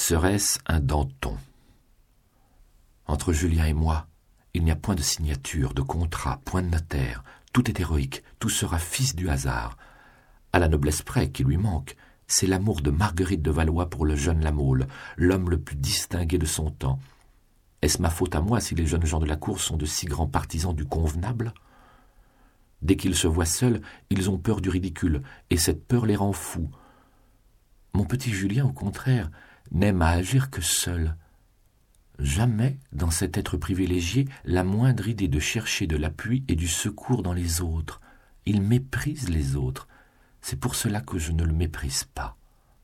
Serait-ce un Danton? Entre Julien et moi, il n'y a point de signature, de contrat, point de notaire. Tout est héroïque, tout sera fils du hasard. À la noblesse près qui lui manque, c'est l'amour de Marguerite de Valois pour le jeune La Mole, l'homme le plus distingué de son temps. Est-ce ma faute à moi si les jeunes gens de la cour sont de si grands partisans du convenable? Dès qu'ils se voient seuls, ils ont peur du ridicule, et cette peur les rend fous. Mon petit Julien, au contraire, n'aime à agir que seul. Jamais, dans cet être privilégié, la moindre idée de chercher de l'appui et du secours dans les autres. Il méprise les autres. C'est pour cela que je ne le méprise pas.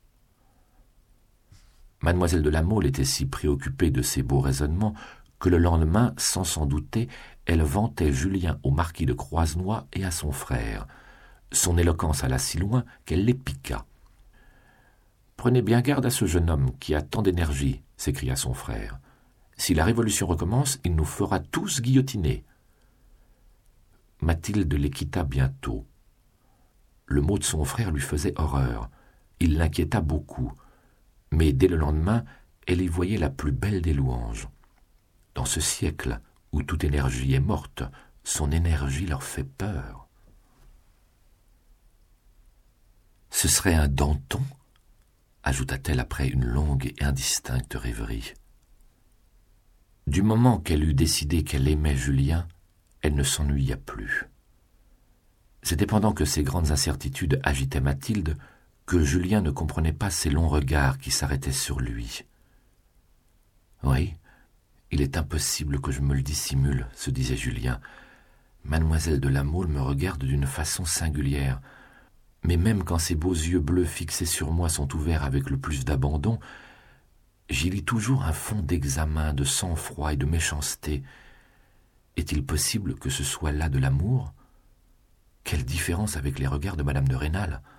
Mademoiselle de La Mole était si préoccupée de ces beaux raisonnements que le lendemain, sans s'en douter, elle vantait Julien au marquis de Croisenois et à son frère. Son éloquence alla si loin qu'elle les piqua. « Prenez bien garde à ce jeune homme qui a tant d'énergie, » s'écria son frère. « Si la Révolution recommence, il nous fera tous guillotiner. » Mathilde les quitta bientôt. Le mot de son frère lui faisait horreur. Il l'inquiéta beaucoup. Mais dès le lendemain, elle y voyait la plus belle des louanges. Dans ce siècle où toute énergie est morte, son énergie leur fait peur. « Ce serait un Danton ?» ajouta-t-elle après une longue et indistincte rêverie. Du moment qu'elle eut décidé qu'elle aimait Julien, elle ne s'ennuya plus. C'était pendant que ces grandes incertitudes agitaient Mathilde que Julien ne comprenait pas ces longs regards qui s'arrêtaient sur lui. « Oui, il est impossible que je me le dissimule, » se disait Julien. « Mademoiselle de La Mole me regarde d'une façon singulière. Mais même quand ses beaux yeux bleus fixés sur moi sont ouverts avec le plus d'abandon, j'y lis toujours un fond d'examen, de sang-froid et de méchanceté. Est-il possible que ce soit là de l'amour? Quelle différence avec les regards de madame de Rênal!